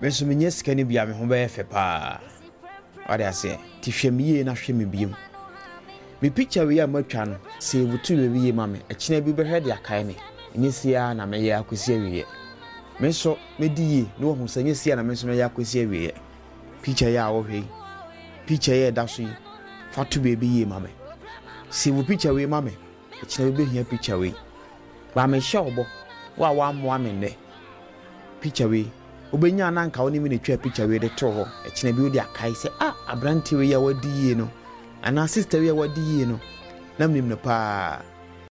me so menye sika ne bia me ho be fe pa ade ase ti hwe me ye na hwe me biem me picture we amatwa no se wutu we ye ma me ekina bi be hwede akai me nyesia na me ye akosi awie me so me di ye no ho sa nyesia na me so me ye akosi awie picture ya wo hwe picture ye da so yi fatu be ye ma me se wu picture we ma me ekina be hia picture we ba me hye obo wa mo ame ne picture we obenya na nka woni me ne twa picture we de to ho ekina bi odi akai se abranti we ya wadi ye no ana sister we ya wadi ye no na mnim ne pa